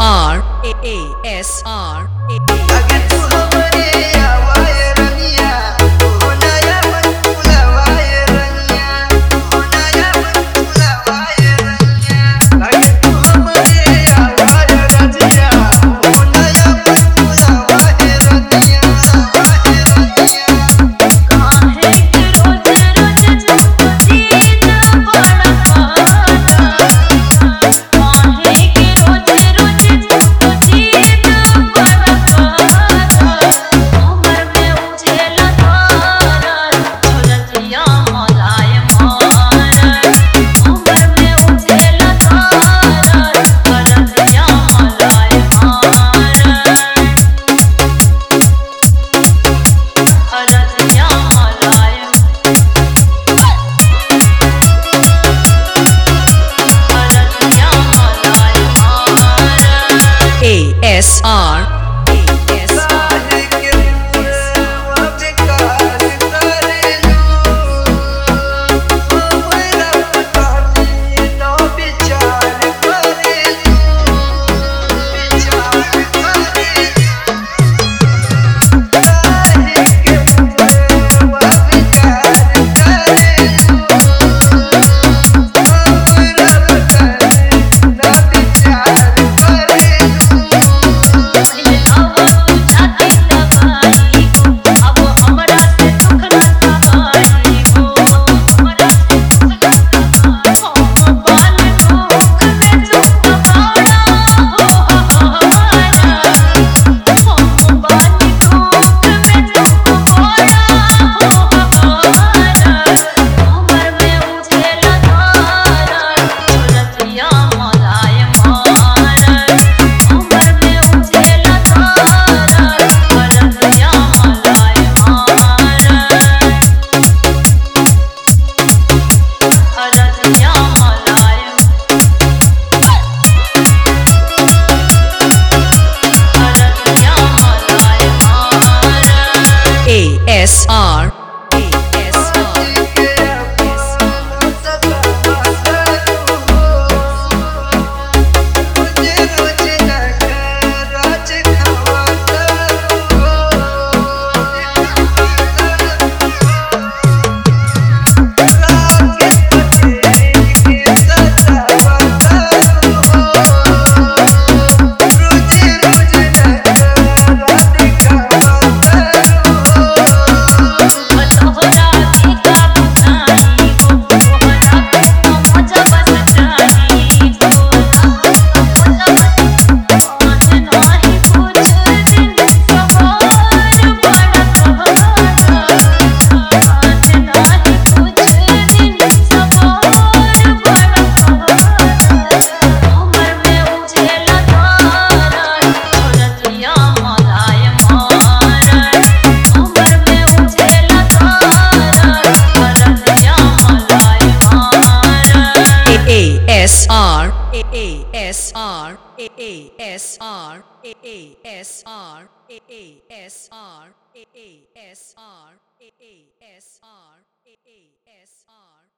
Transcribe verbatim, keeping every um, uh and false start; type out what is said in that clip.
R A A S R A A अगे तू हमरे आवाए रनिया ओ नया मन फुलवाए रनिया ओ नया मन फुलवाए रनिया अगे तू हमरे आवाए रनिया ओ नया मन फुलवाए रनिया वाए रनिया काहे के रोज रोज तुमको जीत बड़ा पाता काहे के रोज रोज तुमको जीत बड़ा पाता उमर में उछल धारा छोरतिया मलाय मारा उमर में उछल धारा छोरतिया मलाय मारा हरतिया मलाय हरतिया मलाय मारा A S R A S R काहे के पूरा बेकार करे लू हमरा पतानी ना विचार करे लू विचार करे काहे के पूरा बेकार करे लू हमरा पतानी ना विचार करे लू पहले आवा तू जाके दवाई हो अब हमरा से दुख ना सहाई हो हमरा से दुख ना सहाई हो बाल दुख में दुख बाड़ा हो हमारा हम बाल दुख में दुख बाड़ा हो हमारा उमर में उछल धारा छोरतिया मलाय मारा उमर में उछल धारा छोरतिया मलाय मारा हरतिया मलाय हरतिया मलाय मारा A S R A S R तोहरा की का बुझाई हो तोहरा के मजा बस जानी हो मजा बस काहे नाही कुछ दिन सवार बड़ा सहारा काहे नाही कुछ दिन सवार बड़ा सहारा उमर में उछल धारा छोरतिया मलाय मारा उमर में उछल धारा हरतिया मलाय मारा A S R A A S R A A S R A A S R A A S R A A S R A A S R A A S R